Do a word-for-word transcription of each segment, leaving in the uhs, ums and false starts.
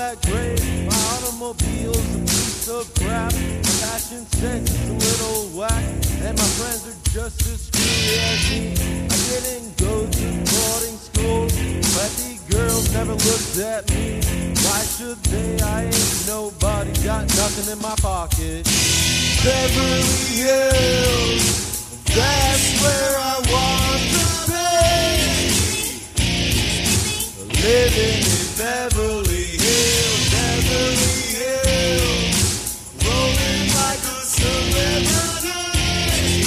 that great. My automobile's a piece of crap. My fashion sense is a little whack, and my friends are just as screwy as me. I didn't go to boarding school, but the girls never looked at me. Why should they? I ain't nobody, got nothing in my pocket. Beverly Hills, that's where I want to be. Living in Beverly Hills, Beverly Hills, rolling like a celebrity.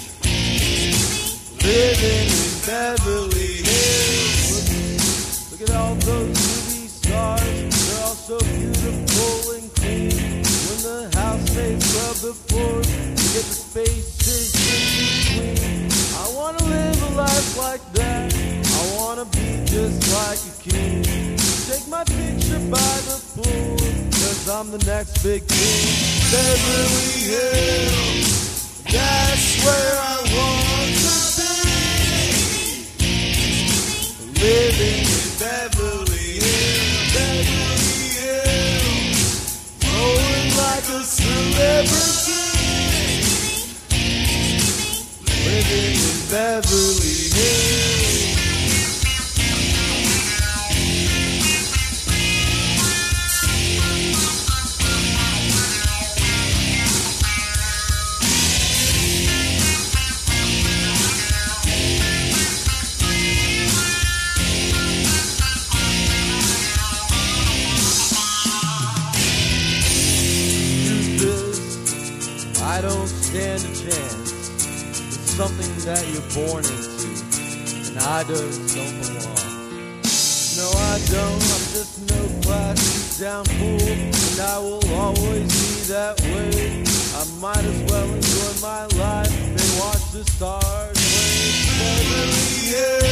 Living in Beverly Hills. Look, look at all those movie stars, they're all so beautiful and clean. When the housemates rub the floors, you get the spaces in between. I wanna live a life like that, I wanna be just like a king. Take my picture by the pool, cause I'm the next big thing. Beverly Hills, that's where I want to be. Living in Beverly Hills, Beverly Hills, rolling like a celebrity. Living in Beverly Hills. I don't stand a chance. It's something that you're born into, and I just don't belong. No, I don't. I'm just no class down fool, and I will always be that way. I might as well enjoy my life and watch the stars. Beverly Hills.